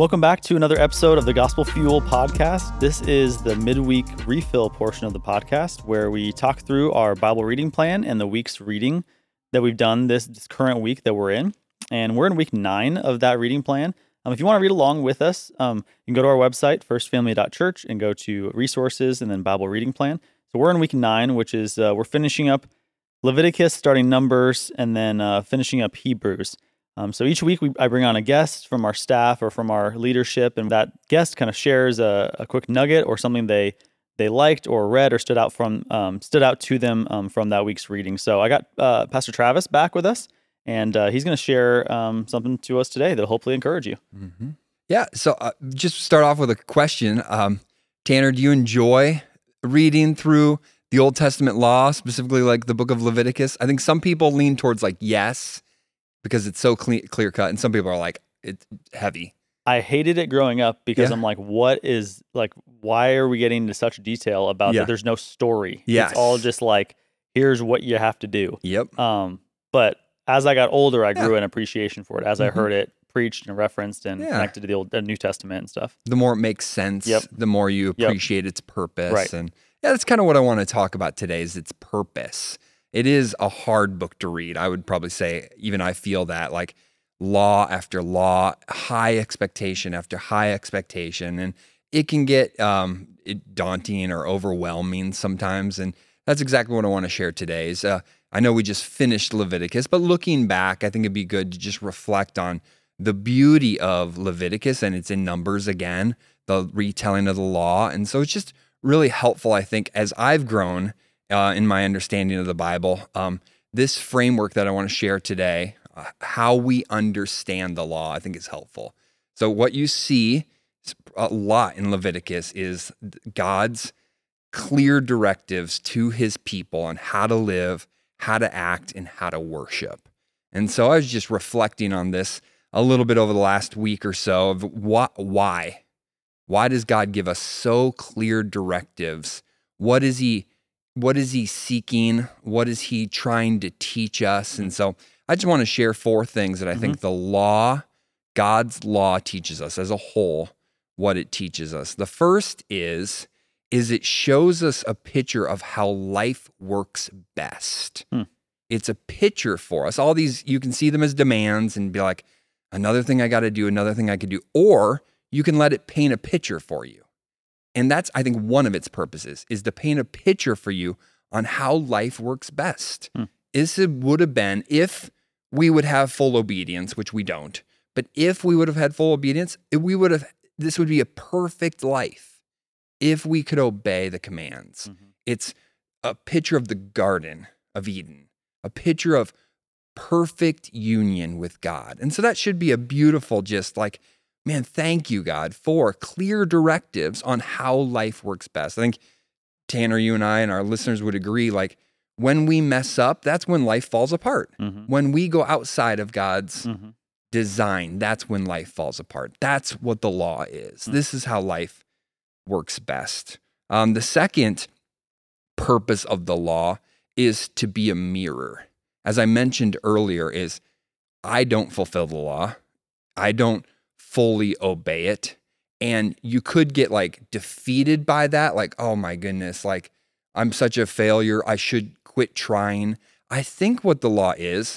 Welcome back to another episode of the Gospel Fuel podcast. This is the midweek refill portion of the podcast where we talk through our Bible reading plan and the week's reading that we've done this current week that we're in. And we're in week 9 of that reading plan. If you want to read along with us, you can go to our website, firstfamily.church, and go to resources and then Bible reading plan. So we're in week 9, which is we're finishing up Leviticus, starting Numbers, and then finishing up Hebrews. So each week I bring on a guest from our staff or from our leadership, and that guest kind of shares a quick nugget or something they liked or read or stood out to them from that week's reading. So I got Pastor Travis back with us, and he's going to share something to us today that'll hopefully encourage you. Mm-hmm. Yeah. So just start off with a question. Tanner, do you enjoy reading through the Old Testament law, specifically like the book of Leviticus? I think some people lean towards like yes, because it's so clear cut, and some people are like, it's heavy. I hated it growing up because I'm like, why are we getting into such detail about that? There's no story. Yes. It's all just like, here's what you have to do. Yep. But as I got older, I grew an appreciation for it as I heard it preached and referenced and connected to the New Testament and stuff. The more it makes sense, the more you appreciate its purpose. Right. And that's kind of what I want to talk about today is its purpose. It is a hard book to read. I would probably say, even I feel that, like law after law, high expectation after high expectation. And it can get daunting or overwhelming sometimes. And that's exactly what I want to share today is, I know we just finished Leviticus, but looking back, I think it'd be good to just reflect on the beauty of Leviticus, and it's in Numbers again, the retelling of the law. And so it's just really helpful, I think, as I've grown in my understanding of the Bible, this framework that I want to share today, how we understand the law, I think is helpful. So what you see a lot in Leviticus is God's clear directives to his people on how to live, how to act, and how to worship. And so I was just reflecting on this a little bit over the last week or so of why. Why does God give us so clear directives? What is he seeking? What is he trying to teach us? And so I just want to share 4 things that I think the law, God's law teaches us as a whole, what it teaches us. The first is it shows us a picture of how life works best. It's a picture for us. All these, you can see them as demands and be like, another thing I got to do, another thing I could do, or you can let it paint a picture for you. And that's, I think, one of its purposes, is to paint a picture for you on how life works best. This would have been, if we would have full obedience, which we don't, but if we would have had full obedience, this would be a perfect life if we could obey the commands. It's a picture of the Garden of Eden, a picture of perfect union with God. And so that should be a beautiful, just like, man, thank you, God, for clear directives on how life works best. I think, Tanner, you and I and our listeners would agree, like, when we mess up, that's when life falls apart. When we go outside of God's design, that's when life falls apart. That's what the law is. This is how life works best. The second purpose of the law is to be a mirror. As I mentioned earlier, is I don't fulfill the law. I don't fully obey it. And you could get like defeated by that. Like, oh my goodness, like I'm such a failure. I should quit trying. I think what the law is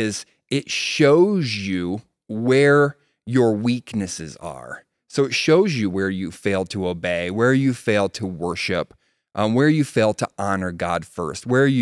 it shows you where your weaknesses are. So it shows you where you fail to obey, where you fail to worship, where you fail to honor God first,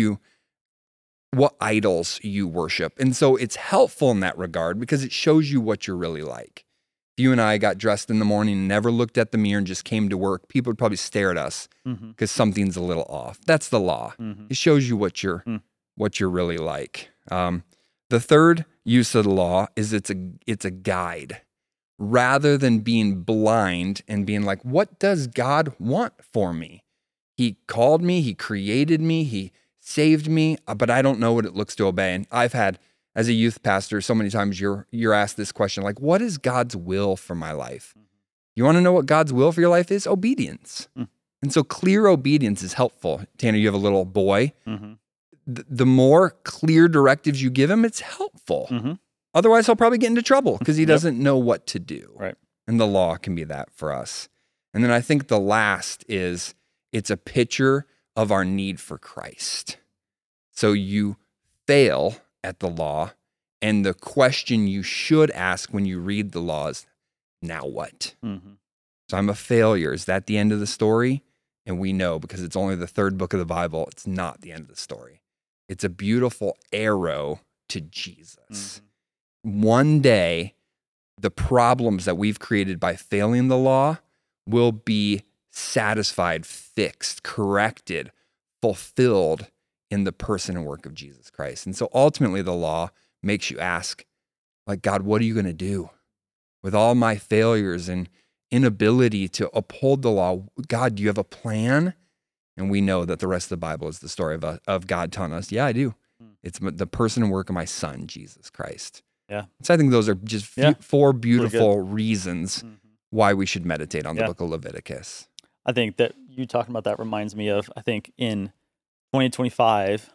what idols you worship. And so it's helpful in that regard because it shows you what you're really like. If you and I got dressed in the morning and never looked at the mirror and just came to work, people would probably stare at us because something's a little off. That's the law. It shows you what you're really like. The third use of the law is it's a guide. Rather than being blind and being like, what does God want for me? He called me, he created me, he saved me, but I don't know what it looks to obey. And I've had, as a youth pastor, so many times you're asked this question, like, what is God's will for my life? You want to know what God's will for your life is? Obedience. And so clear obedience is helpful. Tanner, you have a little boy. The more clear directives you give him, it's helpful. Otherwise, he'll probably get into trouble because he doesn't know what to do. Right. And the law can be that for us. And then I think the last is it's a picture of our need for Christ. So you fail at the law, and the question you should ask when you read the law is, now what? Mm-hmm. So I'm a failure. Is that the end of the story? And we know, because it's only the third book of the Bible, it's not the end of the story. It's a beautiful arrow to Jesus. Mm-hmm. One day, the problems that we've created by failing the law will be satisfied, fixed, corrected, fulfilled in the person and work of Jesus Christ. And so ultimately the law makes you ask, like, God, what are you going to do with all my failures and inability to uphold the law? God, do you have a plan? And we know that the rest of the Bible is the story of God telling us, yeah, I do. It's the person and work of my son, Jesus Christ. Yeah. So I think those are just four beautiful reasons why we should meditate on the book of Leviticus. I think that you talking about that reminds me of, I think in 2025,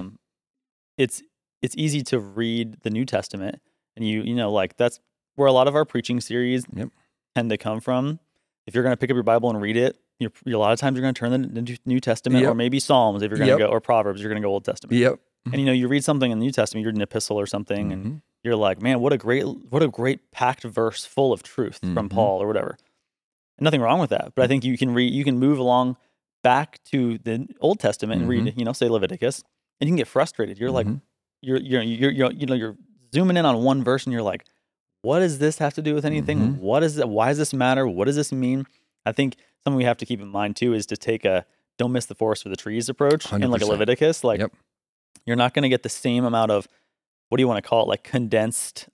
it's easy to read the New Testament, and you know, like that's where a lot of our preaching series tend to come from. If you're going to pick up your Bible and read it, a lot of times you're going to turn the New Testament, or maybe Psalms if you're going to go, or Proverbs, you're going to go Old Testament. Yep. And you read something in the New Testament, you read an epistle or something, and you're like, man, what a great packed verse full of truth from Paul or whatever. And nothing wrong with that, but I think you can move along back to the Old Testament and read, say Leviticus, and you can get frustrated. You're like, you're zooming in on one verse, and you're like, what does this have to do with anything? What is that? Why does this matter? What does this mean? I think something we have to keep in mind too is to take a don't miss the forest for the trees approach 100%. In like a Leviticus. Like you're not going to get the same amount of, what do you want to call it? Like condensed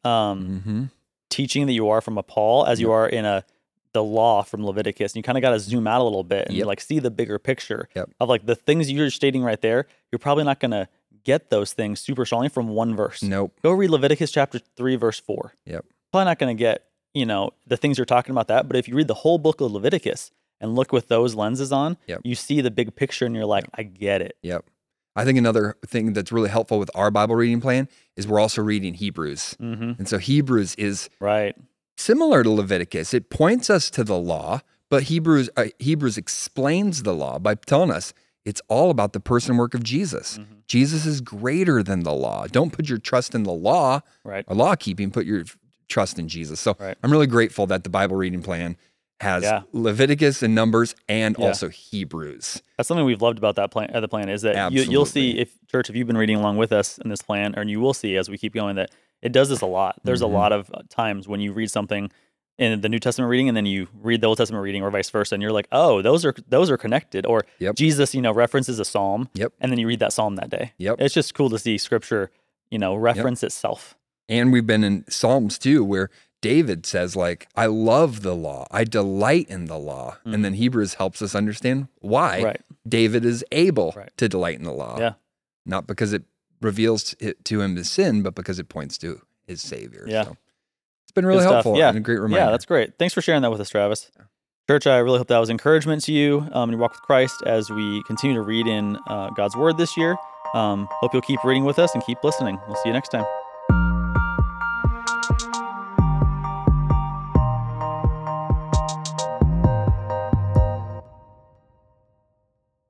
teaching that you are from a Paul as you are in the law from Leviticus. And you kind of got to zoom out a little bit and like see the bigger picture of like the things you're stating right there. You're probably not going to get those things super strongly from one verse. Nope. Go read Leviticus chapter 3, verse 4. Yep. Probably not going to get, the things you're talking about that. But if you read the whole book of Leviticus and look with those lenses on, you see the big picture and you're like, I get it. Yep. I think another thing that's really helpful with our Bible reading plan is we're also reading Hebrews. And so Hebrews is similar to Leviticus. It points us to the law, but Hebrews explains the law by telling us it's all about the person and work of Jesus. Jesus is greater than the law. Don't put your trust in the law or law keeping, put your trust in Jesus. So I'm really grateful that the Bible reading plan has Leviticus and Numbers and also Hebrews. That's something we've loved about that plan. The plan is that you'll see, if you've been reading along with us in this plan, and you will see as we keep going that it does this a lot. There's a lot of times when you read something in the New Testament reading and then you read the Old Testament reading or vice versa, and you're like, oh, those are connected. Or Jesus, references a psalm, and then you read that psalm that day. It's just cool to see Scripture, reference itself. And we've been in Psalms too, where David says, like, I love the law. I delight in the law. And then Hebrews helps us understand why David is able to delight in the law. Not because it reveals it to him the sin, but because it points to his Savior. So it's been really helpful and a great reminder. Yeah, that's great. Thanks for sharing that with us, Travis. Church, I really hope that was encouragement to you in your walk with Christ as we continue to read in God's Word this year. Hope you'll keep reading with us and keep listening. We'll see you next time.